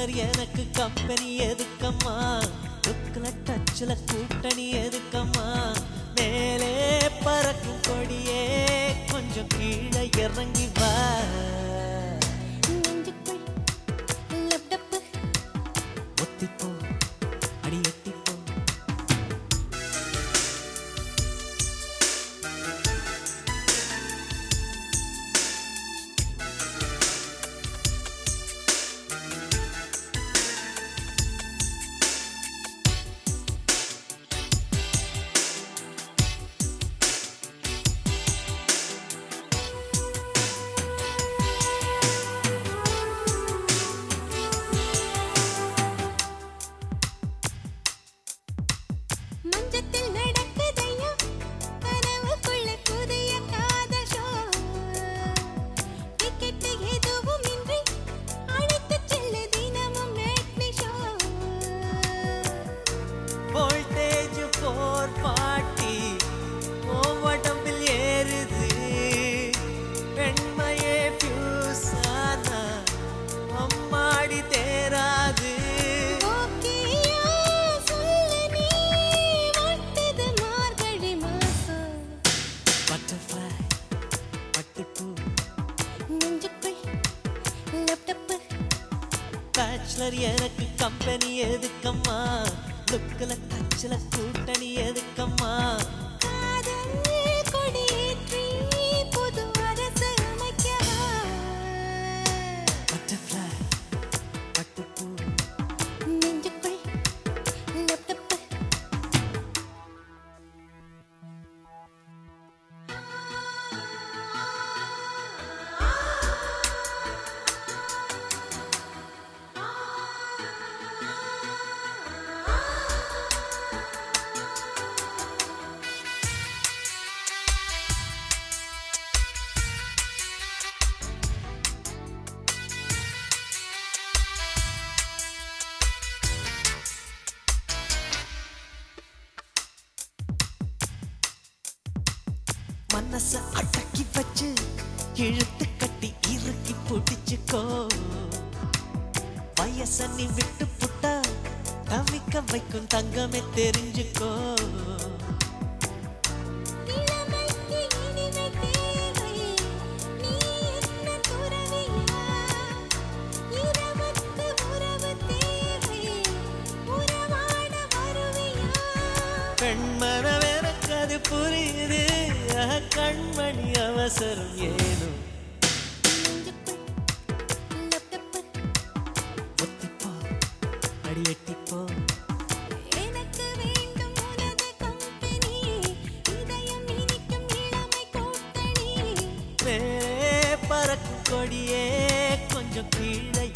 Bachelor எனக்கு company எதுக்கம்மா, லுக்ல டச்ல கூட்டணி எதுக்கம்மா, மேலே பறக்கும் கொடியே கொஞ்சம் கீழே இறங்கி வா. ஒத்திப்போ அடி எட்டிப்போ. பேச்சுலர் எனக்கு கம்பெனி எதுக்கம்மா, லுக்ல டச்ல கூட்டணி எதுக்கம்மா, பட்டர்ஃப்ளை பட்டுப்பூ. மனச அடக்கி வச்சு இழுத்து கட்டி இறுக்கி பிடிச்சுக்கோ, வயச நீ விட்டு புட்டா தவிக்க வைக்கும் தங்கமே தெரிஞ்சுக்கோ. பெண்மனம் எனக்கு அது புரியுது, கண்மணி அவசரம் ஏனும். ஒத்திப்போ அடி எட்டிப்போ. எனக்கு வேண்டும் உனது கம்பெனி, இதயம் இனிக்கும் இளமை கூட்டணி, மேலே பறக்கும் கொடியே கொஞ்சம் கீழே